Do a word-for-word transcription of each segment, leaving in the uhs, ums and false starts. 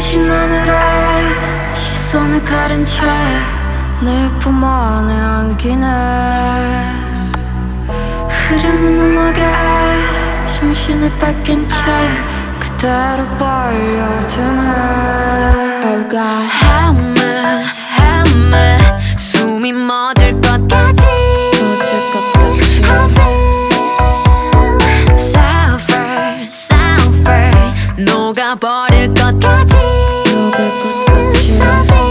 눈부신 하늘에 시선을 가린 채 내 품 안에 안기네. 흐르는 음악에 정신을 뺏긴 채 그대로 빨려드네. Oh God, help me, help me. 숨이 멎을 것 같지, 멎을 것 같지. Suffer, suffer. 녹아버릴 것 같지, 녹을 것 같지.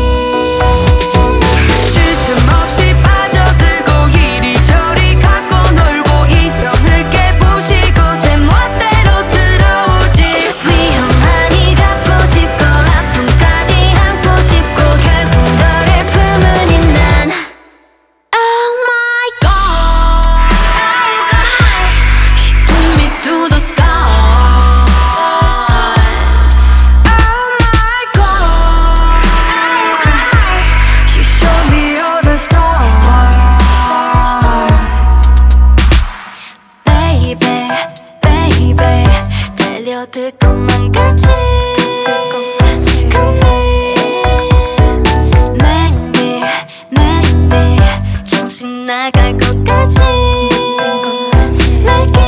들 것만 같이 Make me, make me 정신 나갈 것 같지 내게.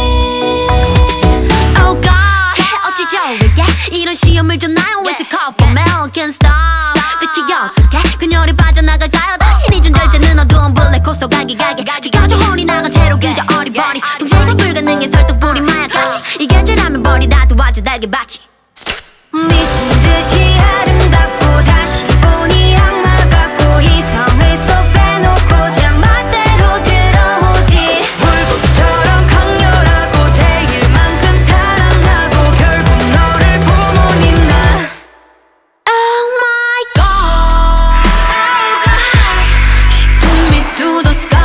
Oh God, 어찌 좋을게 이런 시험을 줬나요? It's a call for mail, can't stop. 대체 어떻게 그녀를 빠져나갈까요? 당신이 준 절제는 어두운 블랙홀 속 가기 가게 지겨져 혼이 나간 채로 그저 어리버리 통제가 불가능해 설득뿐이 마약같이 이게 죄라면 버리라 도와줘 달게 받지. 미친 듯이 아름답고 다시 보니 악마 같고 이성을 쏙 빼놓고 장맛대로 들어오지. 불꽃처럼 강렬하고 대일 만큼 사랑하고 결국 너를 부모님 난 Oh my God, She took me to the sky.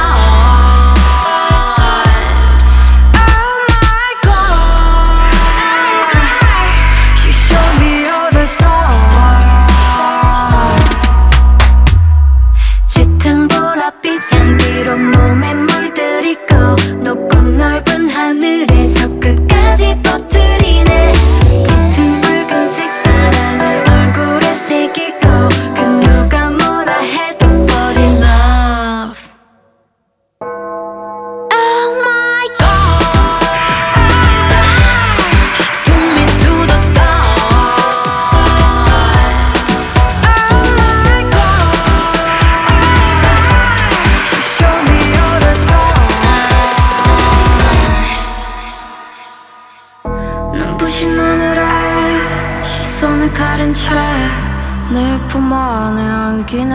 몸에 물들이고 높고 넓은 하늘에 저 끝까지 퍼뜨리네. 짙은 붉은색 사랑을 얼굴에 새기고 그 누가 뭐라 해도 fall in love. Oh my God, She took me to the sky. 눈부신 하늘에 시선을 가린 채 내 품 안에 안기네.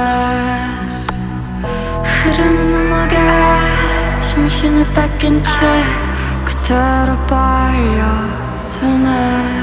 흐르는 음악에 정신을 뺏긴 채 그대로 빨려드네.